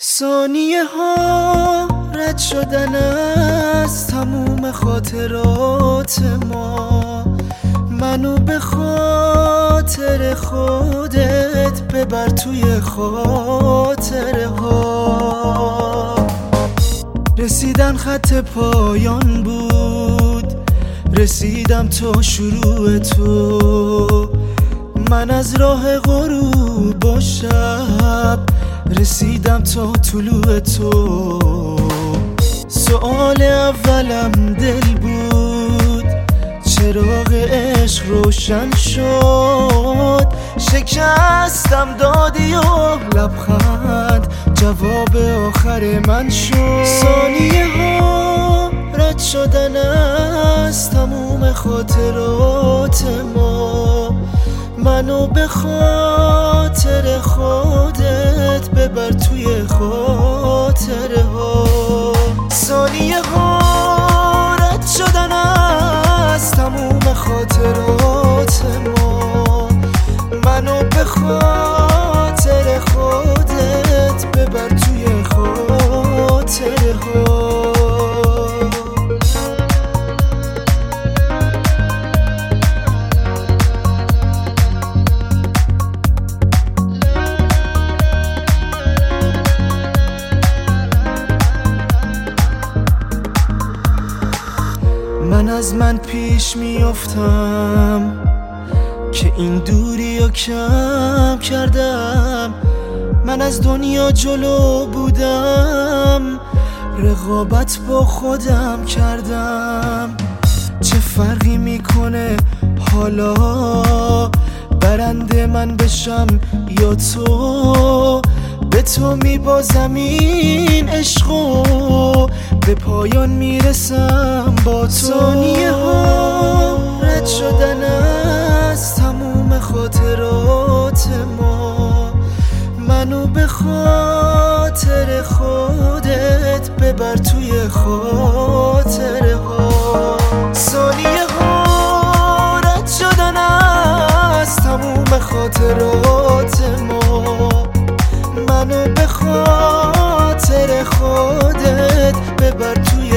ثانیه ها رد شدن از تموم خاطرات ما، منو به خاطر خودت ببر توی خاطره ها. رسیدن خط پایان بود، رسیدم تا شروع تو. من از راه غروب و شب رسیدم تا طلوع تو. سؤال اولم دل بود، چراغ عشق روشن شد. شکستم دادی و لبخند جواب آخر من شد. ثانیه ها رد شدن از تموم خاطرات ما، منو به خاطر خودت ببر توی خاطره ها. ثانیه ها رد شدن از تموم خاطرات ما، منو به خاطر خودت ببر توی خاطره ها. من از من پیش میافتم که این دوری رو کم کردم. من از دنیا جلو بودم، رقابت با خودم کردم. چه فرقی میکنه حالا برنده من بشم یا تو؟ به تو میبازم این عشقو، به پایان میرسم با تو. ثانیه ها رد شدن از تموم خاطرات ما، منو به خاطر خودت ببر توی خاطره ها. ثانیه ها رد شدن از تموم خاطرات ما، منو به خاطر خودت ببر توی